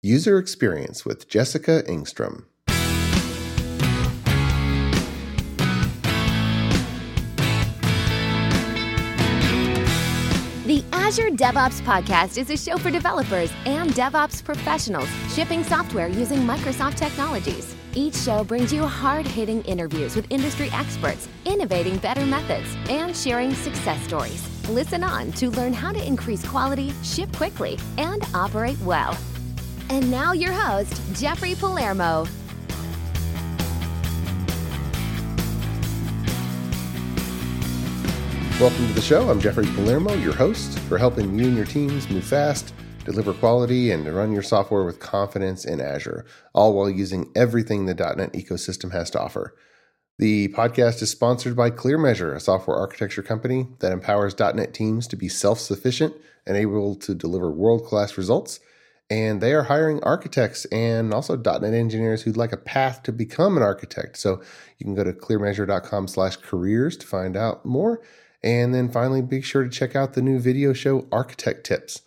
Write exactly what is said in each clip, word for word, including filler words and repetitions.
User Experience with Jessica Engstrom. The Azure DevOps Podcast is a show for developers and DevOps professionals shipping software using Microsoft technologies. Each show brings you hard-hitting interviews with industry experts, innovating better methods, and sharing success stories. Listen on to learn how to increase quality, ship quickly, and operate well. And now your host, Jeffrey Palermo. Welcome to the show. I'm Jeffrey Palermo, your host, for helping you and your teams move fast, deliver quality, and to run your software with confidence in Azure, all while using everything the .dot net ecosystem has to offer. The podcast is sponsored by ClearMeasure, a software architecture company that empowers .dot net teams to be self-sufficient and able to deliver world-class results. And they are hiring architects and also .dot net engineers who'd like a path to become an architect. So you can go to clearmeasure.com slash careers to find out more. And then finally, be sure to check out the new video show, Architect Tips.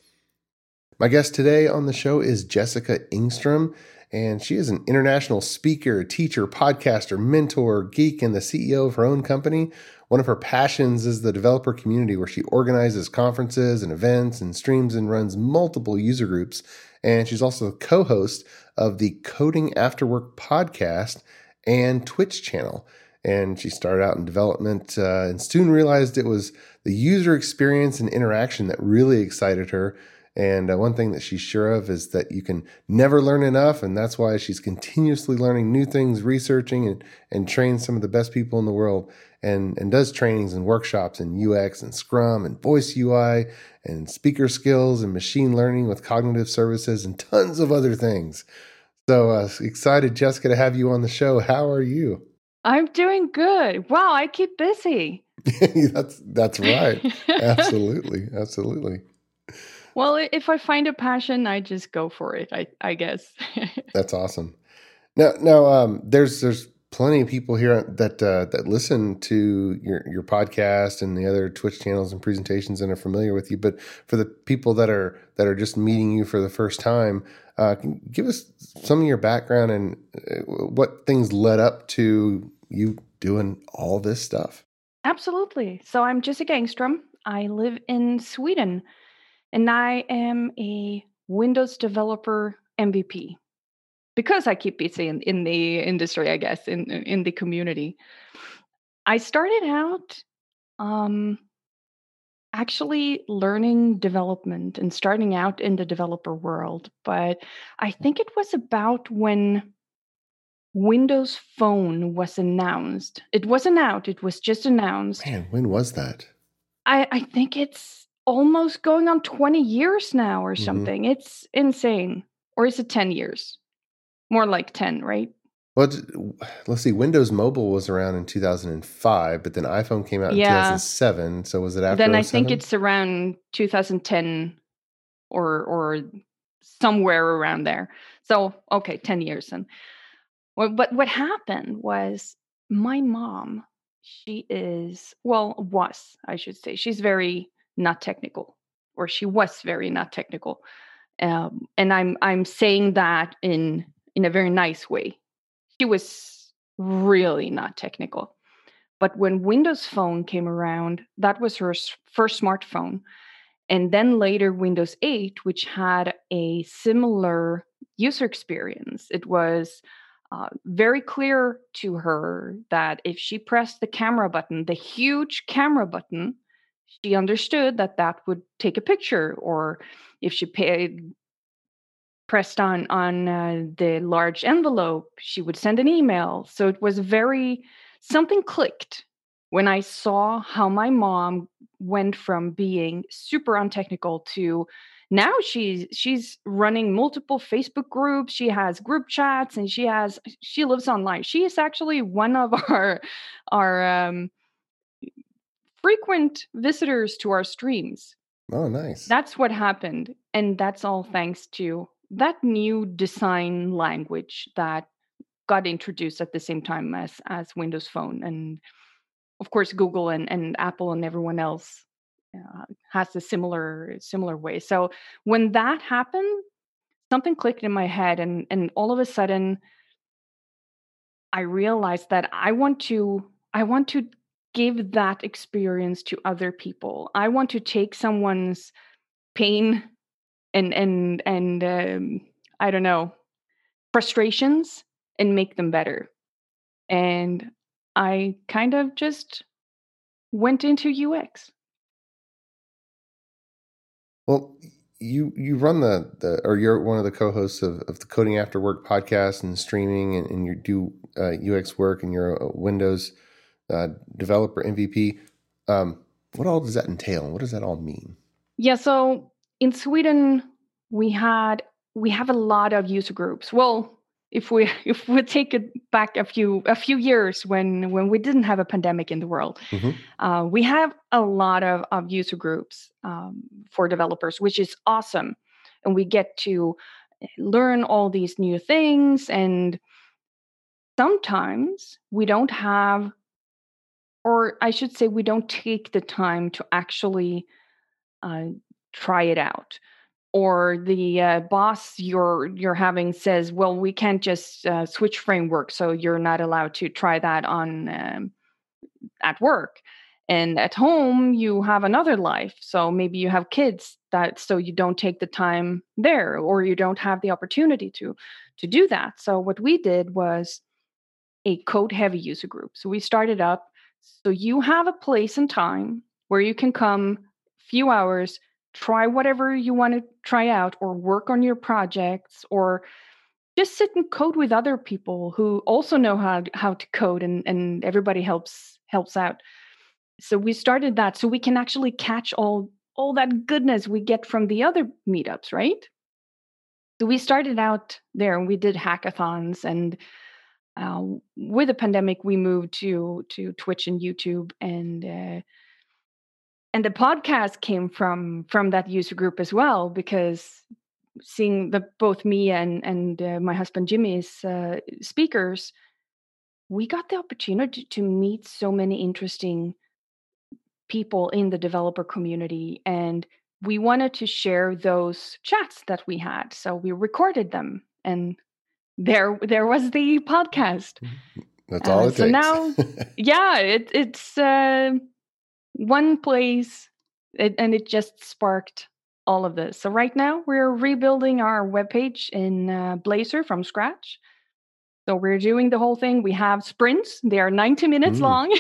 My guest today on the show is Jessica Engstrom, and she is an international speaker, teacher, podcaster, mentor, geek, and the C E O of her own company. One of her passions is the developer community, where she organizes conferences and events and streams and runs multiple user groups. And she's also the co-host of the Coding After Work podcast and Twitch channel. And she started out in development uh, and soon realized it was the user experience and interaction that really excited her. And uh, one thing that she's sure of is that you can never learn enough. And that's why she's continuously learning new things, researching and, and trains some of the best people in the world, and, and does trainings and workshops in U X and Scrum and voice U I and speaker skills and machine learning with cognitive services and tons of other things. So uh, excited, Jessica, to have you on the show. How are you? I'm doing good. Wow, I keep busy. that's that's right. Absolutely. Absolutely. Well, if I find a passion, I just go for it, I, I guess. That's awesome. Now, now um, there's there's plenty of people here that uh, that listen to your your podcast and the other Twitch channels and presentations and are familiar with you. But for the people that are that are just meeting you for the first time, uh, can you give us some of your background and what things led up to you doing all this stuff? Absolutely. So I'm Jessica Engstrom. I live in Sweden, and I am a Windows developer M V P because I keep busy in, in the industry, I guess, in in the community. I started out um, actually learning development and starting out in the developer world, but I think it was about when Windows Phone was announced. It wasn't out, it was just announced. Man, when was that? I, I think it's almost going on twenty years now or Mm-hmm. something. It's insane. Or is it ten years? More like ten, right? Well, let's see. Windows Mobile was around in two thousand five, but then iPhone came out in Yeah. two thousand seven. So was it after Then I oh seven? think it's around two thousand ten or or somewhere around there. So, okay, ten years then. Well, but what happened was my mom, she is, well, was, I should say, she's very not technical, or she was very not technical. Um, and I'm I'm saying that in in a very nice way. She was really not technical. But when Windows Phone came around, that was her s- first smartphone. And then later Windows eight, which had a similar user experience. It was uh, very clear to her that if she pressed the camera button, the huge camera button, she understood that that would take a picture. Or if she paid, pressed on on uh, the large envelope, she would send an email. So it was very, something clicked when I saw how my mom went from being super untechnical to now she's she's running multiple Facebook groups. She has group chats, and she has she lives online. She is actually one of our our um, frequent visitors to our streams. Oh, nice. That's what happened. And that's all thanks to that new design language that got introduced at the same time as, as Windows Phone. And of course, Google and, and Apple and everyone else uh, has a similar similar way. So when that happened, something clicked in my head, and and all of a sudden I realized that I want to I want to give that experience to other people. I want to take someone's pain and and and um, I don't know, frustrations, and make them better. And I kind of just went into U X. Well, you you run the, the or you're one of the co-hosts of, of the Coding After Work podcast and streaming, and, and you do uh, U X work, and you're a Windows uh, developer M V P. Um, what all does that entail? What does that all mean? Yeah, so in Sweden we had we have a lot of user groups. Well, if we if we take it back a few a few years when when we didn't have a pandemic in the world, Mm-hmm. uh, we have a lot of, of user groups um, for developers, which is awesome, and we get to learn all these new things. And sometimes we don't have, or I should say, we don't take the time to actually uh, try it out. Or the uh, boss you're you're having says, "Well, we can't just uh, switch framework, so you're not allowed to try that on um, at work." And at home, you have another life. So maybe you have kids, that so you don't take the time there, or you don't have the opportunity to to do that. So what we did was a code heavy user group. So we started up, so you have a place and time where you can come, few hours, try whatever you want to try out, or work on your projects, or just sit and code with other people who also know how how to code, and and everybody helps helps out. So we started that so we can actually catch all all that goodness we get from the other meetups, right? So we started out there, and we did hackathons. And uh, with the pandemic, we moved to to Twitch and YouTube, and uh, and the podcast came from from that user group as well, because seeing the both me and and uh, my husband Jimmy's uh, speakers, we got the opportunity to meet so many interesting people in the developer community, and we wanted to share those chats that we had, so we recorded them, and there there was the podcast. That's all Uh, it so takes. now, yeah, it, it's uh, one place, it, and it just sparked all of this. So right now we're rebuilding our webpage in uh, Blazor from scratch. So we're doing the whole thing. We have sprints; they are ninety minutes Mm. long.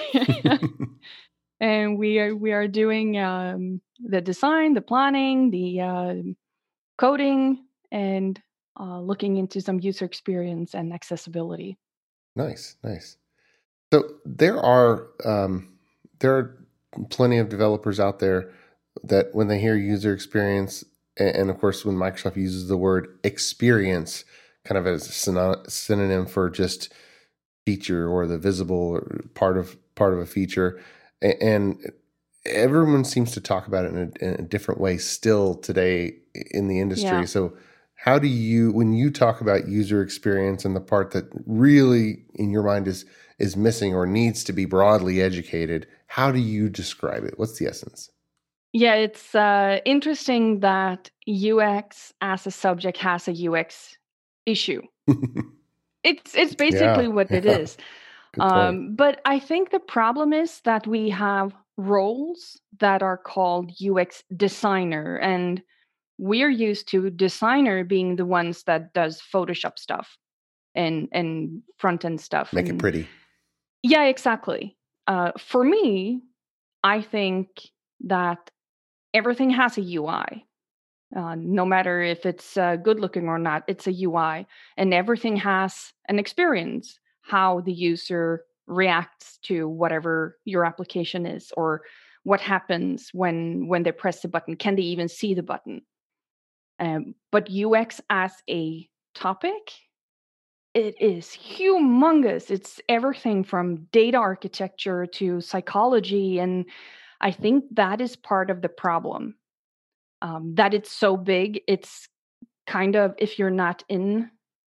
And we are we are doing um, the design, the planning, the uh, coding, and uh, looking into some user experience and accessibility. Nice, nice. So there are um, there are plenty of developers out there that when they hear user experience, and, and of course when Microsoft uses the word experience kind of as a syno- synonym for just feature or the visible part of part of a feature, a- and everyone seems to talk about it in a, in a different way still today in the industry. Yeah. So how do you, when you talk about user experience and the part that really in your mind is is missing or needs to be broadly educated, how do you describe it? What's the essence? Yeah, it's uh, interesting that U X as a subject has a U X issue. It's it's basically Yeah, what it yeah. is. Good point. Um, but I think the problem is that we have roles that are called U X designer, and we're used to designer being the ones that does Photoshop stuff and and front end stuff. Make it And pretty. yeah, exactly. Uh, for me, I think that everything has a U I. Uh, no matter if it's uh, good looking or not, it's a U I, and everything has an experience, how the user reacts to whatever your application is, or what happens when when they press the button. Can they even see the button? Um, but U X as a topic, it is humongous. It's everything from data architecture to psychology, and I think that is part of the problem. Um, that it's so big, it's kind of, if you're not in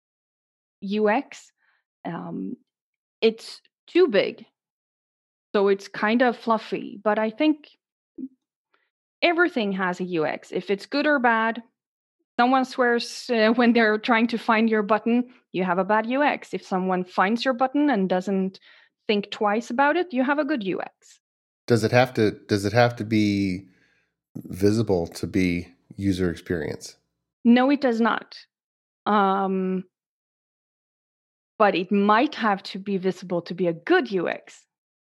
U X, um, it's too big. So it's kind of fluffy. But I think everything has a U X. If it's good or bad, Someone swears uh, when they're trying to find your button, you have a bad U X. If someone finds your button and doesn't think twice about it, you have a good U X. Does it have to does it have to be visible to be user experience? No, it does not. Um, but it might have to be visible to be a good U X.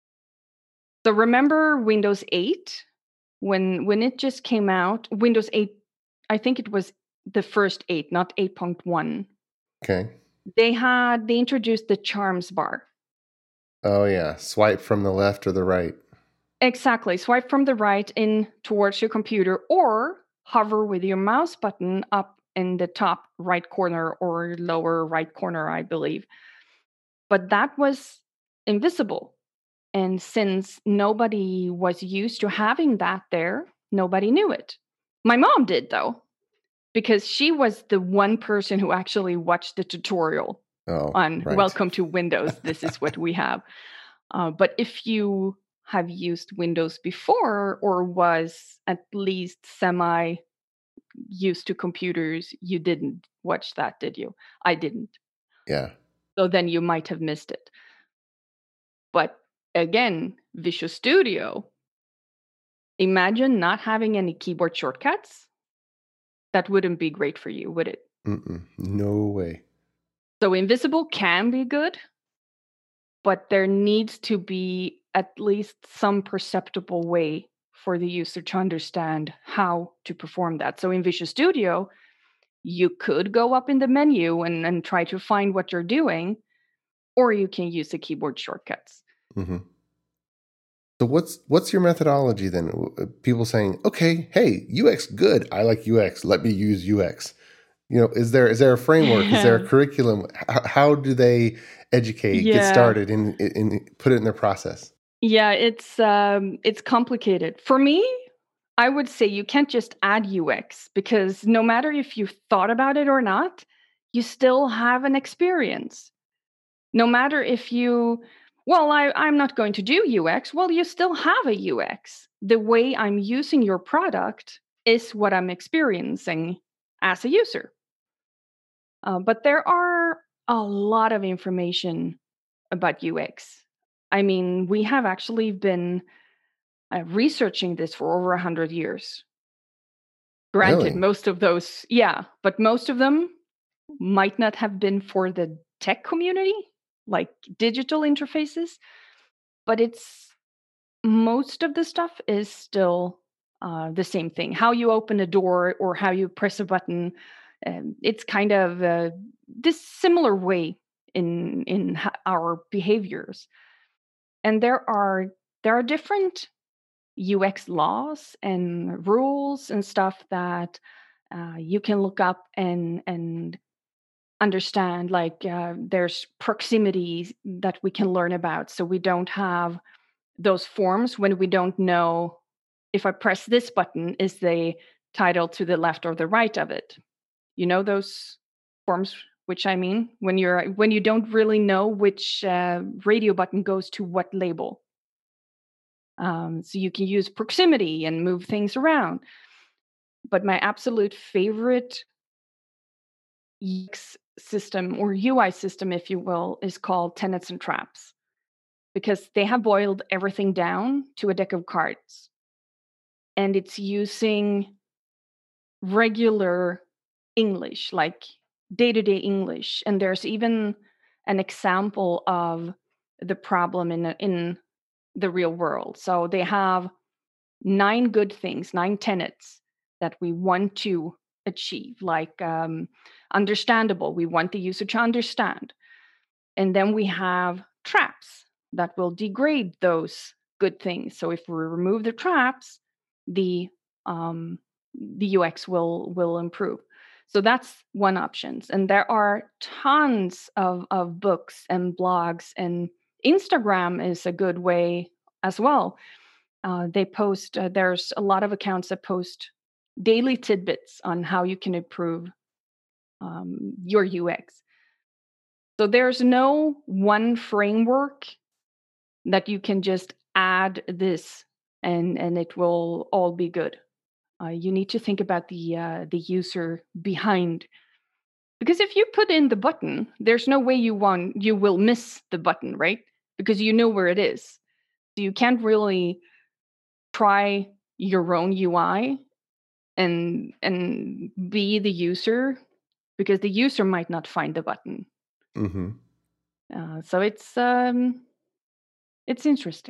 So remember Windows eight? When when it just came out, Windows eight, I think it was the first eight, not eight point one. Okay. They had they introduced the charms bar. Oh yeah, swipe from the left or the right. Exactly. Swipe from the right in towards your computer, or hover with your mouse button up in the top right corner or lower right corner, I believe. But that was invisible. And since nobody was used to having that there, nobody knew it. My mom did, though, because she was the one person who actually watched the tutorial oh, on right. Welcome to Windows. This is what we have. Uh, but if you have used Windows before or was at least semi used to computers, you didn't watch that, did you? I didn't. Yeah. So then you might have missed it. But again, Visual Studio, imagine not having any keyboard shortcuts. That wouldn't be great for you, would it? Mm-mm. No way. So invisible can be good, but there needs to be at least some perceptible way for the user to understand how to perform that. So in Visual Studio, you could go up in the menu and, and try to find what you're doing, or you can use the keyboard shortcuts. Mm-hmm. So what's what's your methodology then? People saying, okay, hey, U X good. I like U X. Let me use U X. You know, is there is there a framework? Is there a curriculum? How, how do they educate, yeah. get started, and in, in, put it in their process? Yeah, it's um, it's complicated. For me, I would say you can't just add U X, because no matter if you thought about it or not, you still have an experience. No matter if you, well, I, I'm not going to do U X, well, you still have a U X. The way I'm using your product is what I'm experiencing as a user. Uh, but there are a lot of information about U X. I mean, we have actually been uh, researching this for over one hundred years. Granted, Really? most of those, yeah, but most of them might not have been for the tech community, like digital interfaces, but it's most of the stuff is still uh, the same thing. How you open a door or how you press a button, um, it's kind of uh, this similar way in in ha- our behaviors. And there are there are different U X laws and rules and stuff that uh, you can look up and and understand. Like uh, there's proximity that we can learn about, so we don't have those forms when we don't know if I press this button, is the title to the left or the right of it. You know those forms, which I mean, when you're when you don't really know which uh, radio button goes to what label. Um, so you can use proximity and move things around. But my absolute favorite U X system, or U I system, if you will, is called Tenets and Traps, because they have boiled everything down to a deck of cards. And it's using regular English, like day-to-day English. And there's even an example of the problem in in the real world. So they have nine good things, nine tenets that we want to achieve, like um, understandable. We want the user to understand. And then we have traps that will degrade those good things. So if we remove the traps, the um, the U X will will improve. So that's one option. And there are tons of, of books and blogs, and Instagram is a good way as well. Uh, they post, uh, there's a lot of accounts that post daily tidbits on how you can improve um, your U X. So there's no one framework that you can just add this and and it will all be good. Uh, you need to think about the uh, the user behind, because if you put in the button, there's no way you want you will miss the button, right? Because you know where it is. So you can't really try your own U I and and be the user, because the user might not find the button. Mm-hmm. Uh, so it's um, it's interesting.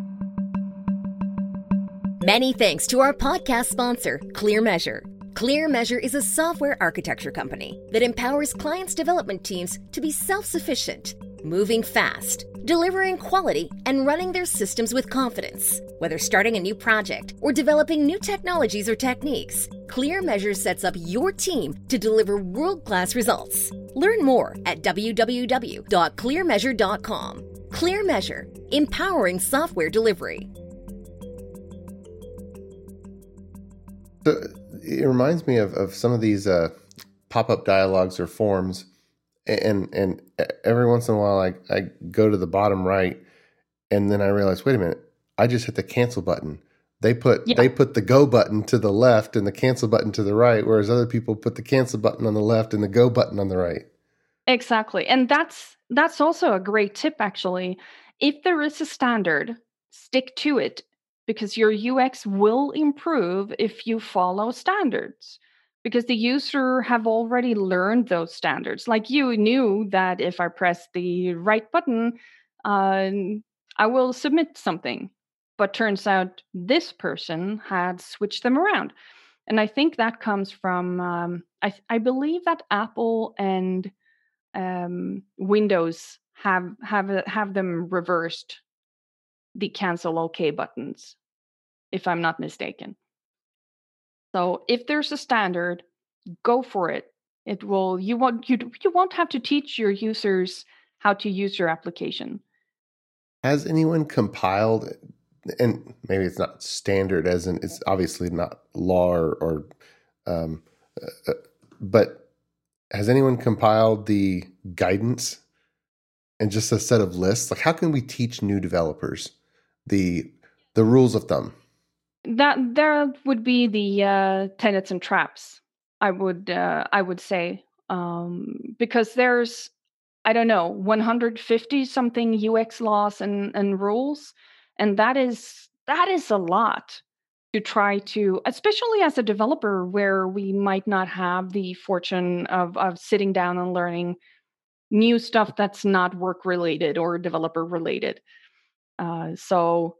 Many thanks to our podcast sponsor, ClearMeasure. ClearMeasure is a software architecture company that empowers clients' development teams to be self-sufficient, moving fast, delivering quality, and running their systems with confidence. Whether starting a new project or developing new technologies or techniques, ClearMeasure sets up your team to deliver world-class results. Learn more at w w w dot clear measure dot com. ClearMeasure, empowering software delivery. So it reminds me of, of some of these uh, pop-up dialogues or forms, and and every once in a while I, I go to the bottom right, and then I realize, wait a minute, I just hit the cancel button. They put yeah. they put the go button to the left and the cancel button to the right, whereas other people put the cancel button on the left and the go button on the right. Exactly, and that's that's also a great tip, actually. If there is a standard, stick to it, because your U X will improve if you follow standards, because the user have already learned those standards. Like, you knew that if I press the right button, uh, I will submit something. But turns out this person had switched them around. And I think that comes from, um, I, I believe that Apple and um, Windows have have have them reversed, the cancel OK buttons, if I'm not mistaken. So if there's a standard, go for it. It will you won't you you won't have to teach your users how to use your application. Has anyone compiled, and maybe it's not standard, as in it's obviously not law or, or um, uh, but has anyone compiled the guidance and just a set of lists? Like, how can we teach new developers the the rules of thumb? That there would be the uh, tenets and traps, I would uh, I would say, um, because there's, I don't know, one hundred fifty something U X laws and, and rules, and that is that is a lot to try to, especially as a developer, where we might not have the fortune of of sitting down and learning new stuff that's not work related or developer related. Uh, so.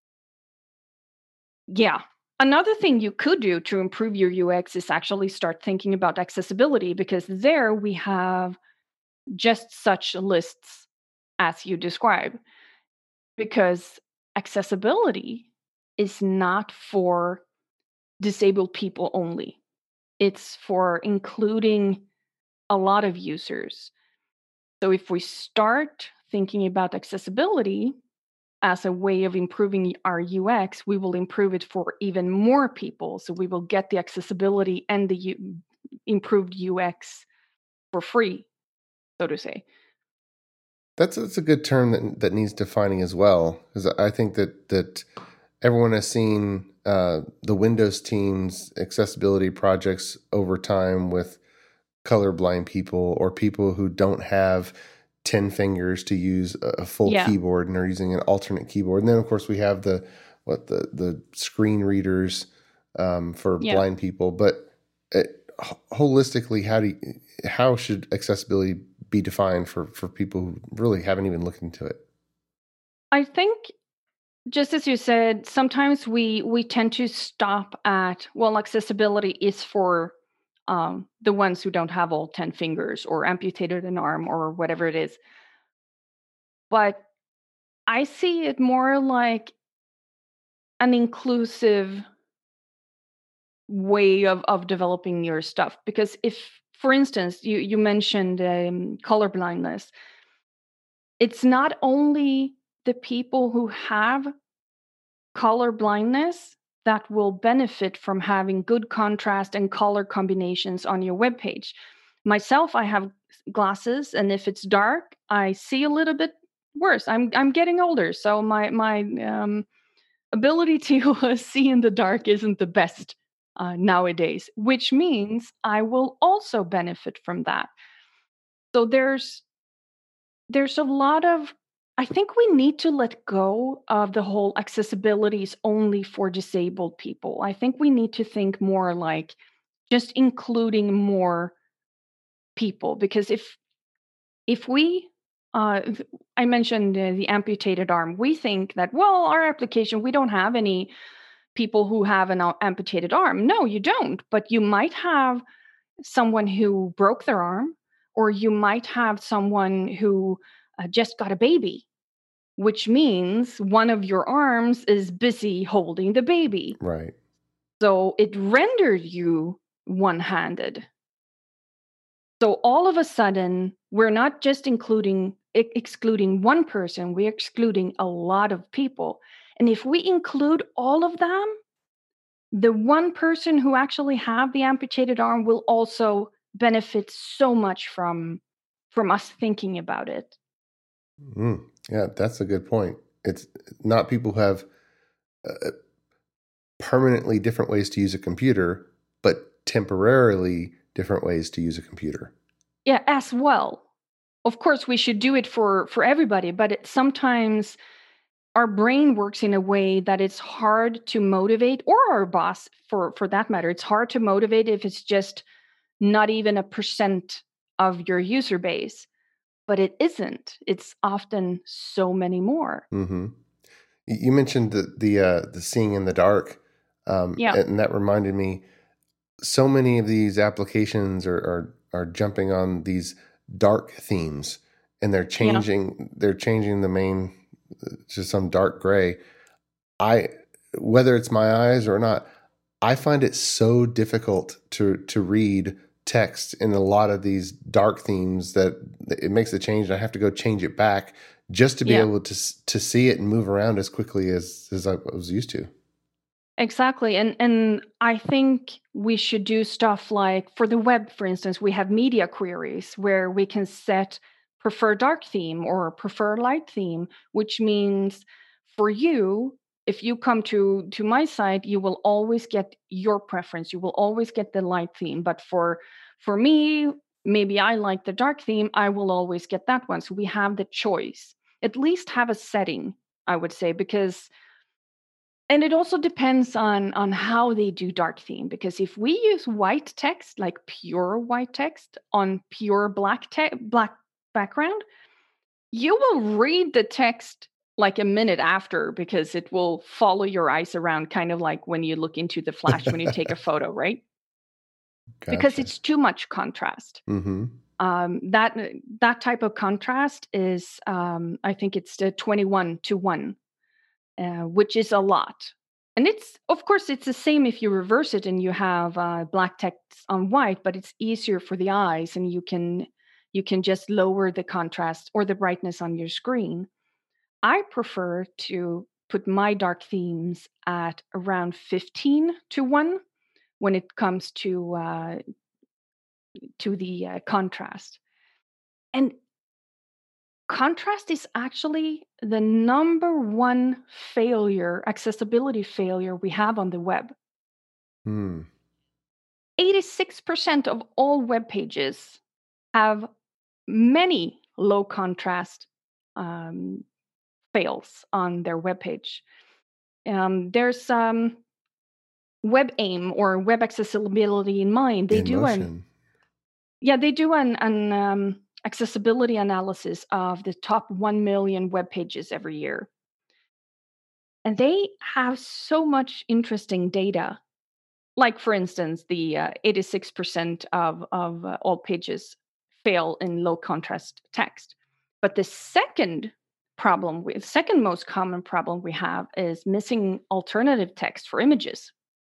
Yeah. Another thing you could do to improve your U X is actually start thinking about accessibility, because there we have just such lists as you describe. Because accessibility is not for disabled people only. It's for including a lot of users. So if we start thinking about accessibility as a way of improving our U X, we will improve it for even more people. So we will get the accessibility and the U- improved U X for free, so to say. That's that's a good term that that needs defining as well, because I think that that everyone has seen uh, the Windows team's accessibility projects over time with colorblind people or people who don't have ten fingers to use a full yeah. keyboard and are using an alternate keyboard. And then, of course, we have the what the the screen readers um, for yeah. blind people. But it, holistically, how do you, how should accessibility be defined for, for people who really haven't even looked into it? I think, just as you said, sometimes we we tend to stop at, well, accessibility is for um, the ones who don't have all ten fingers or amputated an arm or whatever it is. But I see it more like an inclusive way of, of developing your stuff. Because if, for instance, you, you mentioned um, color blindness, it's not only the people who have color blindness that will benefit from having good contrast and color combinations on your webpage. Myself, I have glasses, and if it's dark, I see a little bit worse. I'm I'm getting older, so my my um, ability to see in the dark isn't the best uh, nowadays, which means I will also benefit from that. So there's there's a lot of, I think we need to let go of the whole accessibility is only for disabled people. I think we need to think more like just including more people, because if if we uh, I mentioned uh, the amputated arm. We think that, well, our application, we don't have any people who have an amputated arm. No, you don't. But you might have someone who broke their arm, or you might have someone who uh, just got a baby, which means one of your arms is busy holding the baby. Right. So it rendered you one-handed. So all of a sudden, we're not just including ex- excluding one person, we're excluding a lot of people. And if we include all of them, the one person who actually have the amputated arm will also benefit so much from from us thinking about it. Mm, yeah, that's a good point. It's not people who have uh, permanently different ways to use a computer, but temporarily different ways to use a computer. Yeah, as well. Of course, we should do it for for everybody, but it, sometimes our brain works in a way that it's hard to motivate, or our boss for for that matter. It's hard to motivate if it's just not even a percent of your user base. But it isn't. It's often so many more. Mm-hmm. You mentioned the the uh, the seeing in the dark, um, Yeah. and that reminded me. So many of these applications are are, are jumping on these dark themes, and they're changing. Yeah. They're changing the main to some dark gray. I whether it's my eyes or not, I find it so difficult to to read text in a lot of these dark themes that it makes a change, and I have to go change it back just to be yeah. able to to see it and move around as quickly as as I was used to. Exactly. And and I think we should do stuff like, for the web, for instance, we have media queries where we can set prefer dark theme or prefer light theme, which means for you, if you come to to my site, you will always get your preference. You will always get the light theme. But for for me, maybe I like the dark theme, I will always get that one. So we have the choice. At least have a setting, I would say, because and it also depends on on how they do dark theme, because if we use white text, like pure white text on pure black te- black background, you will read the text like a minute after, because it will follow your eyes around, kind of like when you look into the flash when you take a photo, right? Gotcha. Because it's too much contrast. Mm-hmm. Um, that that type of contrast is, um, I think it's the twenty-one to one. Uh, which is a lot. And it's, of course, it's the same if you reverse it and you have uh, black text on white, but it's easier for the eyes, and you can you can just lower the contrast or the brightness on your screen. I prefer to put my dark themes at around fifteen to one when it comes to uh, to the uh, contrast. And contrast is actually the number one failure, accessibility failure we have on the web. Hmm. eighty-six percent of all web pages have many low contrast um, fails on their web page. Um, there's um, WebAIM, or Web Accessibility in Mind. They In do motion. an yeah, they do an an um, accessibility analysis of the top one million web pages every year. And they have so much interesting data. Like, for instance, the uh, eighty-six percent of, of uh, all pages fail in low contrast text. But the second problem, with second most common problem we have is missing alternative text for images.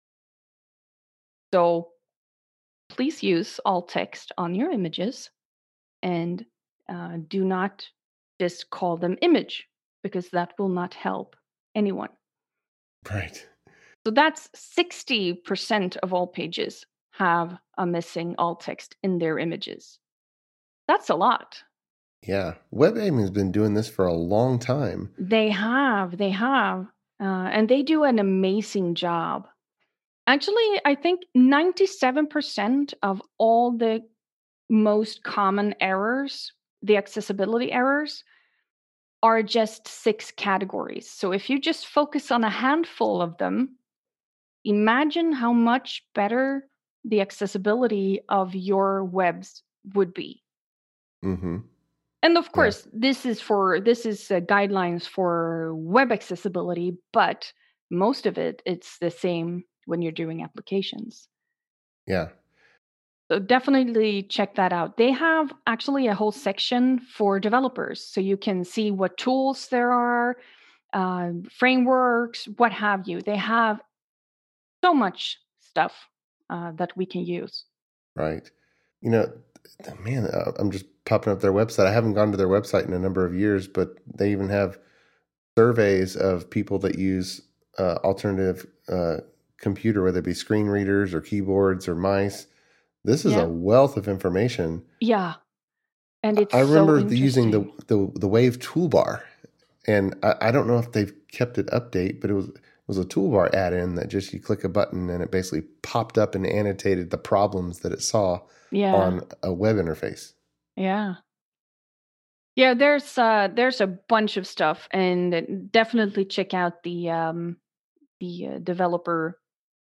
So please use alt text on your images, and uh, do not just call them image, because that will not help anyone. Right. So that's sixty percent of all pages have a missing alt text in their images. That's a lot. Yeah. WebAIM has been doing this for a long time. They have, they have, uh, and they do an amazing job. Actually, I think ninety-seven percent of all the most common errors, the accessibility errors, are just six categories. So if you just focus on a handful of them, imagine how much better the accessibility of your webs would be. Mm-hmm. And of Yeah. course, this is for this is uh, guidelines for web accessibility, but most of it it's the same when you're doing applications. Yeah. So definitely check that out. They have actually a whole section for developers, so you can see what tools there are, uh, frameworks, what have you. They have so much stuff uh, that we can use. Right. You know, th- man, uh, I'm just popping up their website. I haven't gone to their website in a number of years, but they even have surveys of people that use uh, alternative uh, computer, whether it be screen readers or keyboards or mice. This is Yeah. a wealth of information. Yeah. And it's I remember so the, using the, interesting. the the Wave toolbar, and I, I don't know if they've kept it update, but it was it was a toolbar add-in that just you click a button and it basically popped up and annotated the problems that it saw Yeah. on a web interface. Yeah. Yeah, there's uh there's a bunch of stuff, and definitely check out the um the uh, developer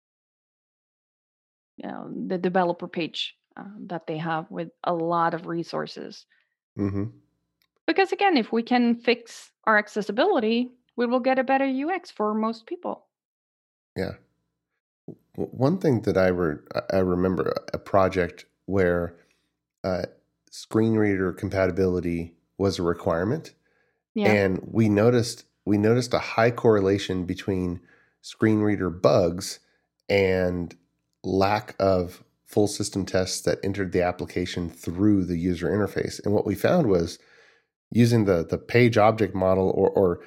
you know, the developer page uh, that they have with a lot of resources. Mm-hmm. Because again, if we can fix our accessibility, we will get a better U X for most people. Yeah. W- One thing that I re- I remember a project where uh, screen reader compatibility was a requirement, Yeah. and we noticed we noticed a high correlation between screen reader bugs and lack of full system tests that entered the application through the user interface. And what we found was using the the page object model, or, or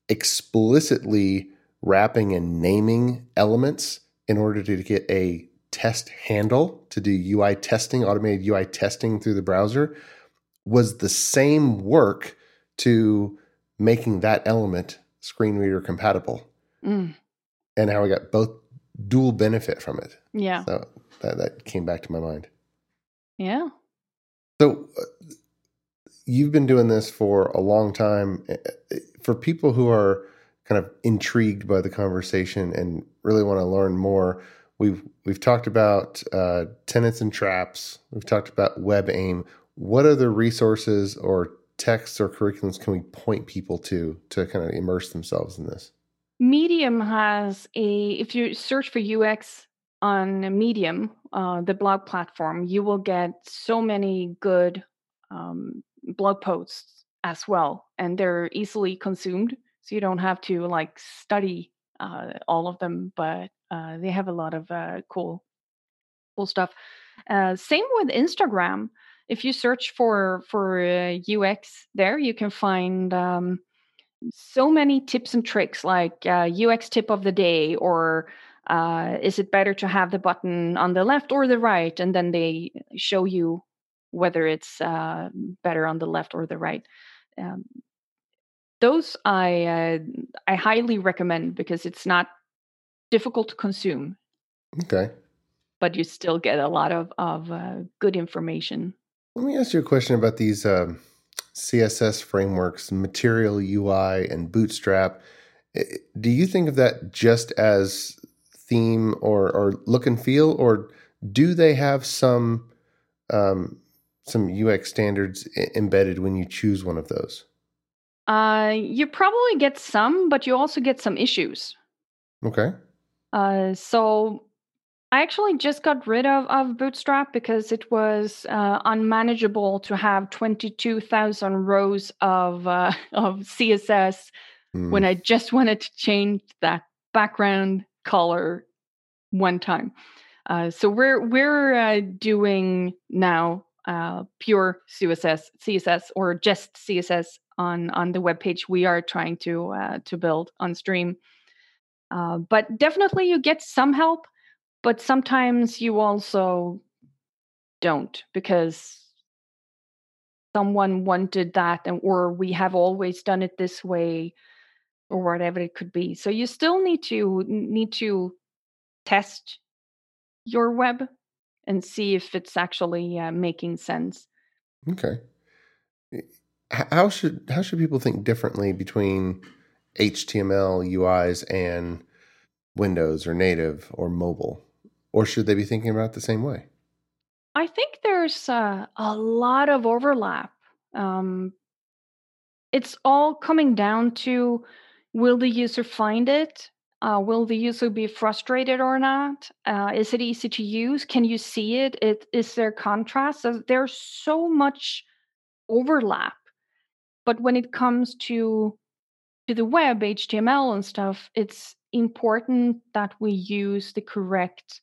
explicitly wrapping and naming elements in order to get a test handle to do U I testing, automated U I testing through the browser, was the same work to making that element screen reader compatible. Mm. And how we got both dual benefit from it. Yeah. So that, that came back to my mind. Yeah. So uh, you've been doing this for a long time. For people who are kind of intrigued by the conversation and really want to learn more, we've we've talked about uh, tenets and traps. We've talked about WebAIM. What other resources or texts or curriculums can we point people to to kind of immerse themselves in this? Medium has a, if you search for U X on Medium, uh, the blog platform, you will get so many good um, blog posts as well. And they're easily consumed. So you don't have to like study uh, all of them, but uh, they have a lot of uh, cool, cool stuff. Uh, same with Instagram. If you search for for uh, U X there, you can find um, so many tips and tricks, like uh, U X tip of the day, or uh, is it better to have the button on the left or the right? And then they show you whether it's uh, better on the left or the right. Um, those I uh, I highly recommend because it's not difficult to consume, Okay. but you still get a lot of of uh, good information. Let me ask you a question about these um, C S S frameworks, Material U I and Bootstrap. I- Do you think of that just as theme or, or look and feel, or do they have some um, some U X standards I- embedded when you choose one of those? Uh, you probably get some, but you also get some issues. Okay. Uh, so I actually just got rid of, of Bootstrap because it was uh, unmanageable to have twenty-two thousand rows of uh, of C S S Hmm. when I just wanted to change that background color one time. Uh, so we're we're uh, doing now uh, pure C S S, C S S, or just C S S on on the webpage we are trying to uh, to build on Stream. Uh, but definitely, you get some help. But sometimes you also don't because someone wanted that, and or we have always done it this way, or whatever it could be. So you still need to need to test your web and see if it's actually uh, making sense. Okay. How should how should people think differently between H T M L U Is and Windows or native or mobile? Or should they be thinking about it the same way? I think there's uh, a lot of overlap. Um, it's all coming down to, will the user find it? Uh, will the user be frustrated or not? Uh, is it easy to use? Can you see it? it is there contrast? So there's so much overlap. But when it comes to to the web, H T M L and stuff, it's important that we use the correct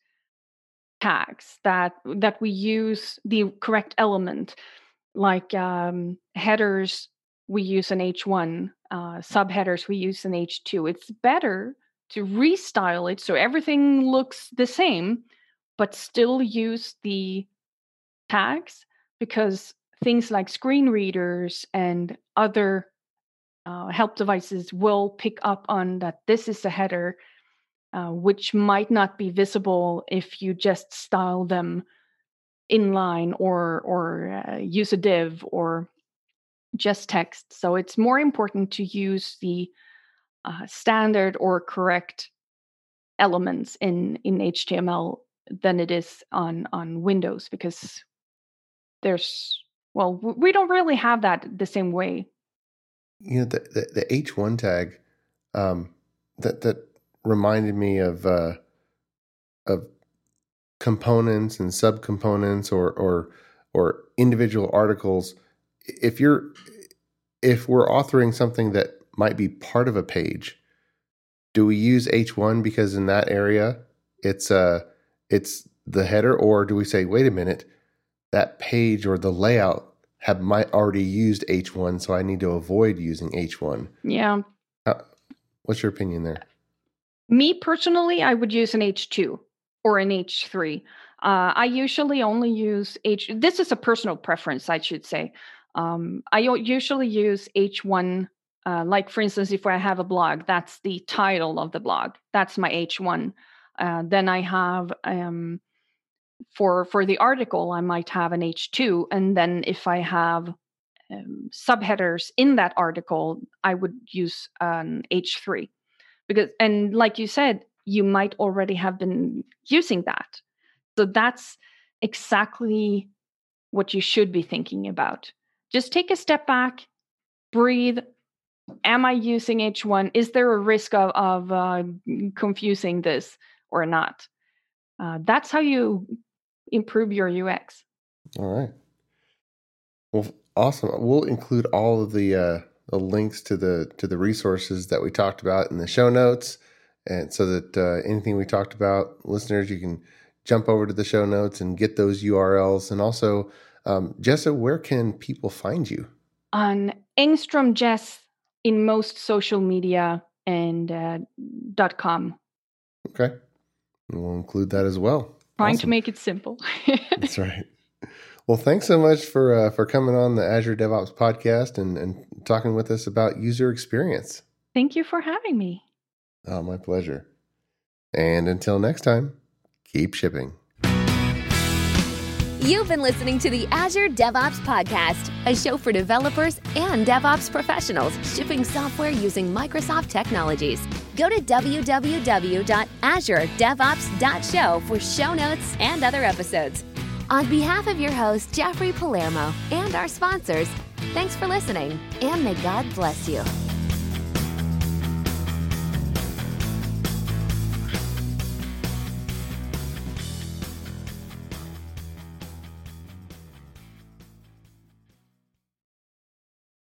tags, that that we use the correct element. Like um, headers, we use an H one. Uh, subheaders, we use an H two. It's better to restyle it so everything looks the same, but still use the tags, because things like screen readers and other uh, help devices will pick up on that this is a header, uh, which might not be visible if you just style them inline or or uh, use a div or just text. So it's more important to use the uh, standard or correct elements in in H T M L than it is on on Windows, because there's well we don't really have that the same way. You know, the the, the H one tag um, that that reminded me of uh, of components and subcomponents or or or individual articles. If you're if we're authoring something that might be part of a page, do we use H one because in that area it's uh it's the header, or do we say, wait a minute, that page or the layout have might already used H one, so I need to avoid using H one? Yeah. Uh, what's your opinion there? Me personally, I would use an H two or an H three. Uh, I usually only use H. This is a personal preference, I should say. Um, I usually use H one. Uh, like, for instance, if I have a blog, that's the title of the blog. That's my H one. Uh, then I have, um, for for the article, I might have an H two. And then if I have um, subheaders in that article, I would use an H three. Because, and like you said, you might already have been using that. So that's exactly what you should be thinking about. Just take a step back, breathe. Am I using H one? Is there a risk of, of uh, confusing this or not? Uh, that's how you improve your U X. All right. Well, awesome. We'll include all of the uh, the links to the to the resources that we talked about in the show notes, and so that uh, anything we talked about, listeners, you can jump over to the show notes and get those U R Ls. And also, um, Jessa, where can people find you? On Engstrom Jess in most social media and uh, .com. Okay. We'll include that as well. Trying Awesome. to make it simple. That's right. Well, thanks so much for uh, for coming on the Azure DevOps podcast and, and talking with us about user experience. Thank you for having me. Oh, my pleasure. And until next time, keep shipping. You've been listening to the Azure DevOps Podcast, a show for developers and DevOps professionals shipping software using Microsoft technologies. Go to w w w dot azure devops dot show for show notes and other episodes. On behalf of your host, Jeffrey Palermo, and our sponsors, thanks for listening, and may God bless you.